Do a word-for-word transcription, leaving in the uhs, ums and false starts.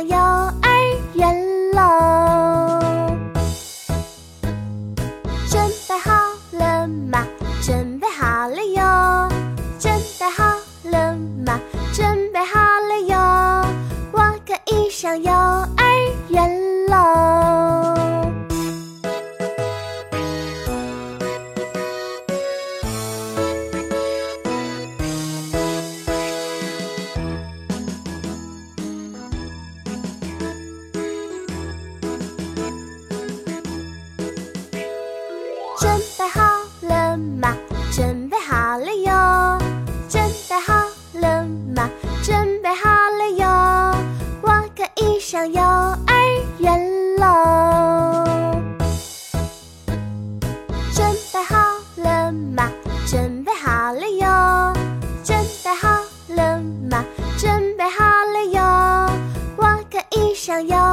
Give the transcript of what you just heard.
幼儿园喽。准备好了吗？准备好了哟。准备好了吗？准备好了哟。我可以上幼儿园喽。准备好了吗？准备好了哟。准备好了吗？准备好了哟。我可以上幼儿园喽。准备好了吗？准备好了哟。准备好了吗？准备好了哟。我可以上幼